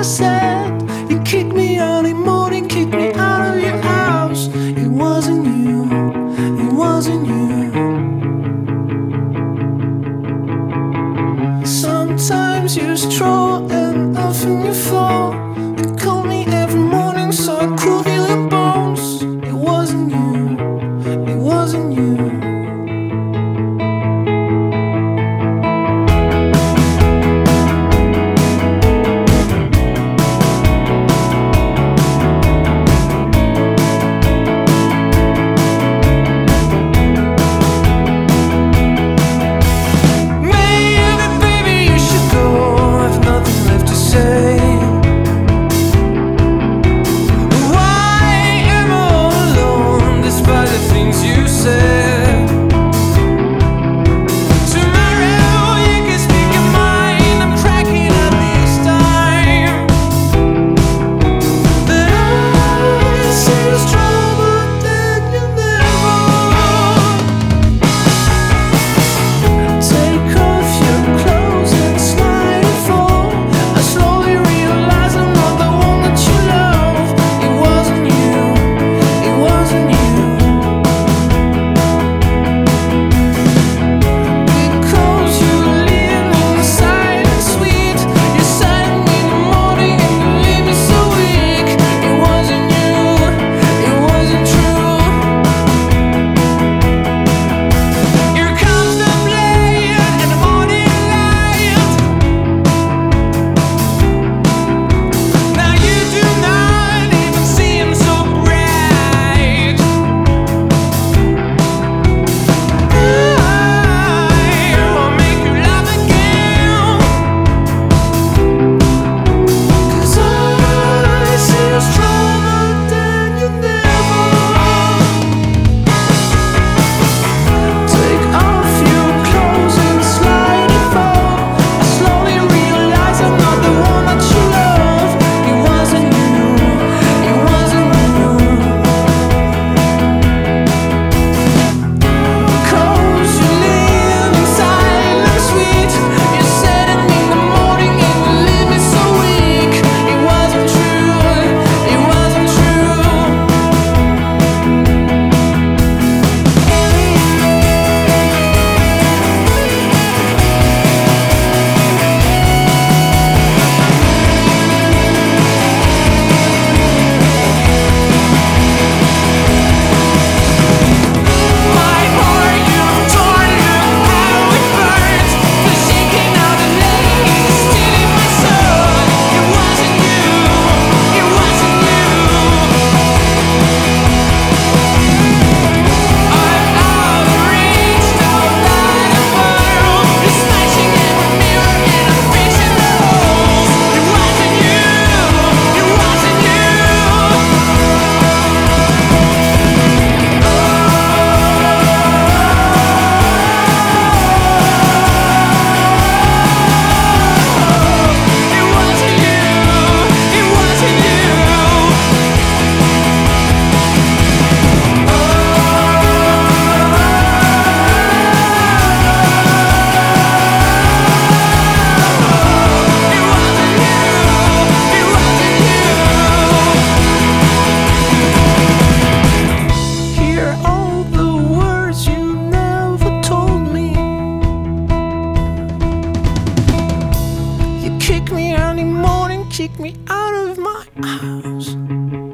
said. You kicked me early morning, kicked me out of your house. It wasn't you, it wasn't you. Sometimes you stroll and often you fall. You call me every morning so I could heal your bones. It wasn't you, it wasn't you. Kick me out of my house.